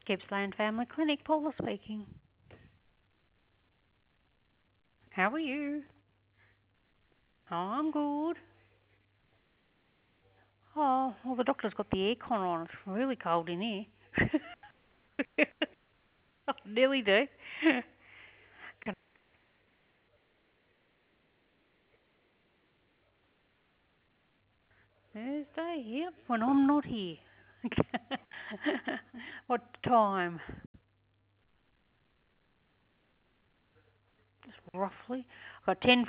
Gippsland Family Clinic, Paula speaking. How are you? Oh, I'm good. Oh, well, the doctor's got the aircon on. It's really cold in here. I nearly do. Thursday, yep, when I'm not here. What time? Roughly. Got 10